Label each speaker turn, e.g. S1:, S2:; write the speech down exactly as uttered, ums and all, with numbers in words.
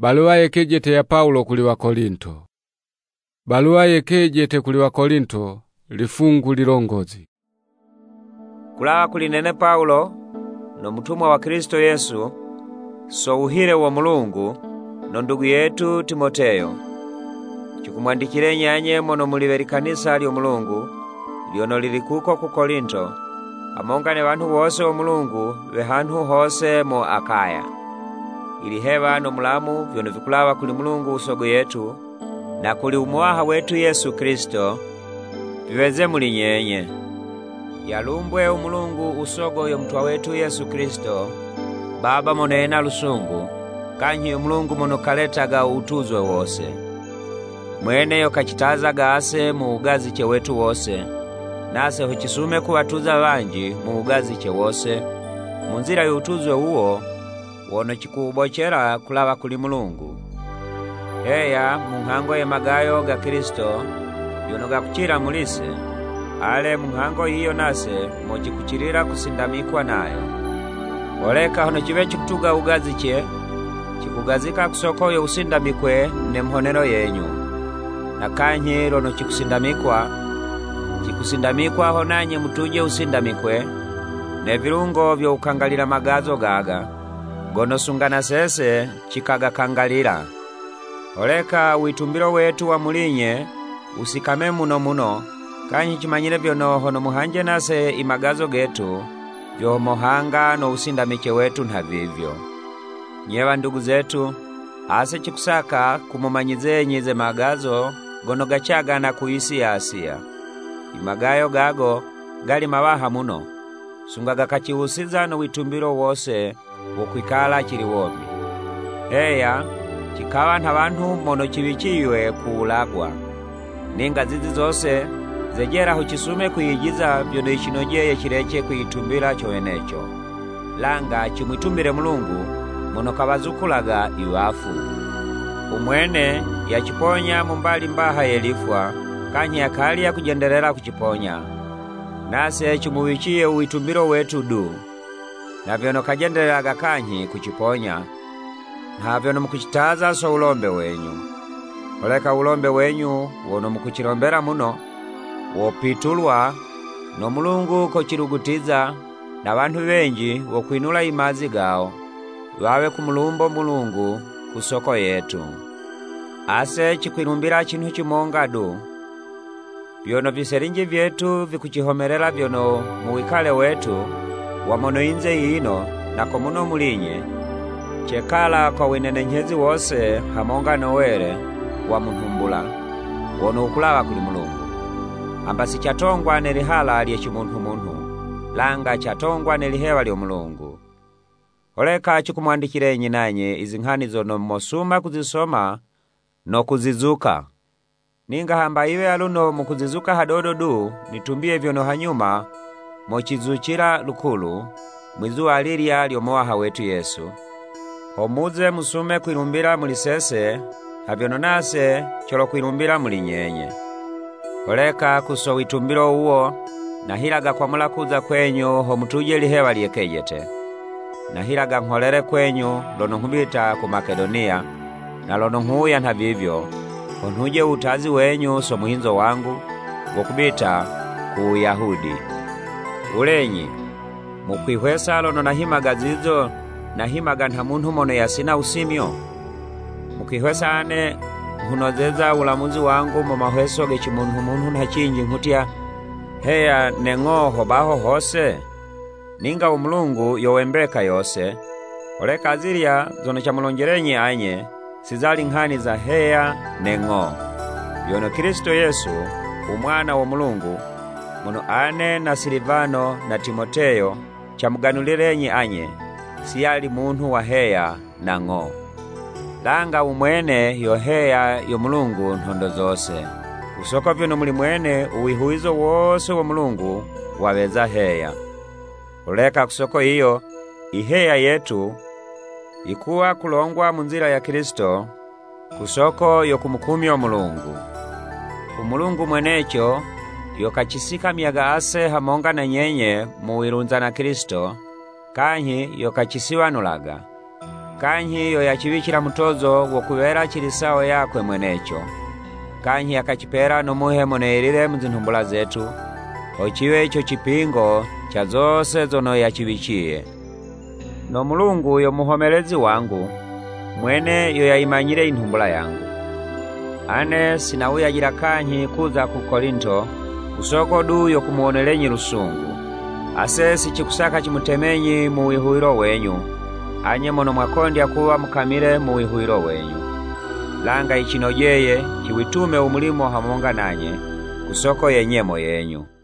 S1: Balua yekejete ya Paulo kuli wa Korinto. Balua yekejete kuli wa Korinto lifungu lilongozi.
S2: Kulawa kulinene Paulo, no mutumwa wa Kristo Yesu, so uhire wa Mulungu, no ndugu yetu Timoteyo. Chukumwandikire nyanye mono muliberi kanisa lyo Mulungu, lyono lili kuko ku Korinto, amongane bantu bose wa Mulungu be hantu hose mo Akaya. Ili heba no mulamu vyono vikulawa kuli Mulungu usogo yetu, na kuli umuaha wetu Yesu Kristo, viweze muli nyenye. Yalumbwe umulungu usogo yo mtwa wetu Yesu Kristo, Baba monena lusungu, kanyi umulungu mono kaletaga utuzwe wose. Mwene yo kachitazaga ase mu ugazi che wetu wose, nase huchisume kuwatuza banji mu ugazi che wose, munzira yo utuzwe uwo, wono chikubochera kulawa kuli Mulungu. Heya munhango ye magayo ga Kristo, yono gakuchira mulise, ale munhango hiyo nase moji kuchirira kusindamikwa nayo. Oleka hono chiwe chikutuga ugazi che, chikugazika kusoko yo usindamikwe ne mhonero yenyu. Na kanyi rono chikusindamikwa, chikusindamikwa honanye mutuje usindamikwe, ne virungo vyo ukangalira magazo gaga, gono sungana sese chikaga kangalira. Oleka witumbiro wetu wa mulinye, usikame muno muno, kanyi chimanyire vyono hono muhanje nase imagazo getu, vyo mohanga no usindamike wetu na vivyo. Nyewa ndugu zetu, ase chikusaka kumumanyize nyize magazo, gono gachaga na kuisi ya Asia. Imagayo gago, gali mawaha muno, sungaga kachihusiza no witumbiro wose, wokwikala chiri womi. Heya, chikawa na bantu mono chiwichiwe kuulagwa. Ninga zizi zose, zejera huchisume kuyigiza vyono ishinojeye chireche kuyitumbira choenecho. Langa chimwitumbire Mulungu, mono kabazukulaga iwafu. Umwene yachiponya mumbali mbaha yelifwa, kanyi akali ya kujenderera kuchiponya. Nase chumuwichie uitumbiro wetu du, na vyono kajendereraga kanyi kuchiponya, na vyono mkuchitaza so ulombe wenyu. Oleka ulombe wenyu, wono mkuchilombera muno, wopitulwa, no Mulungu kochirugutiza, na bantu benji wokuinula imazi gao, wawe kumulumbo Mulungu kusoko yetu. Ase chikwinumbira chintu chimonga du, vyono viserinji vyetu vikuchihomerera vyono muwikale wetu, wamono inze ino na komuno mulinye, chekala kwa winenenhezi wose hamonga nowere wa munhumbula, wono ukulawa kuli Mulungu. Ambasi chatongwa nelihala liye chimuntu muntu, langa chatongwa nelihewa liyo Mulungu. Oleka chikumwandikire nanye izi nghani zono mosuma kuzisoma no kuzizuka. Ninga hamba iwe aluno mukuzizuka hadodo du, nitumbie vyono hanyuma, mochizuchira lukulu, mwizu aliria liomoaha wetu Yesu. Homuze musume kwilumbira mulisese, havyono nase cholo kwilumbira mulinyenye. Oleka kuso witumbiro uwo, na hilaga kwa mulakuza kwenyu homutuje lihewa liekejete. Na hilaga nholere kwenyu lono hubita ku Makedonia, na lono huya na vivyo, honuje utazi wenyu so muhinzo wangu, wokubita ku Yahudi. Ulenyi, mukwihwesa lono nahimaga zizo, nahimaga nta muntu mono yasina usimyo. Mukwihwesa ane, hunozeza ulamuzi wangu mu mahweso gechimuntu muntu ntachinji nkutia, heya nengoho baho hose. Ninga umulungu yowembeka yose, oleka aziria zono chamulonjerenyi anye, sizali nghani za heya nengo. Yono Kristo Yesu, umwana wa Mulungu, muno ane na Silivano na Timoteyo, chamuganulirenyi anye, siyali muntu wa heya na ngo. Langa umwene yo heya yo Mulungu ntondo zose. Usoko vyono muli mwene uwihuizo wose wa Mulungu waweza heya. Oleka kusoko iyo, iheya yetu, ikuwa kulongwa munzira ya Kristo, kusoko yo kumukumyo Mulungu. Umulungu mwenecho, yo kachisika miyaga ase hamonga na nyenye muwirunza na Kristo, kanyi yo kachisiwanulaga. kanyi yo yachibikila mutozo wo kubera chilisawo yakwe mwenecho, kanyi yakachipera numuhe moneilile mzinhumbula zetu, ochiwe icho chipingo cha zose zono yachibichiye. No Mulungu yo muhomelezi wangu, mwene yo yaimanyile inhumbula yangu. Ane sinawuyajila kanyi kuza ku Korinto, usoko du yo kumuonelenyi lusungu. Ase sichikusaka chimutemenyi mu wihuilo wenyu, anye mono mwakondya kuwa mukamile mu wihuilo wenyu. Langa ichinojeye chiwitume umulimo hamonga nanye, kusoko yenyemo yenyu.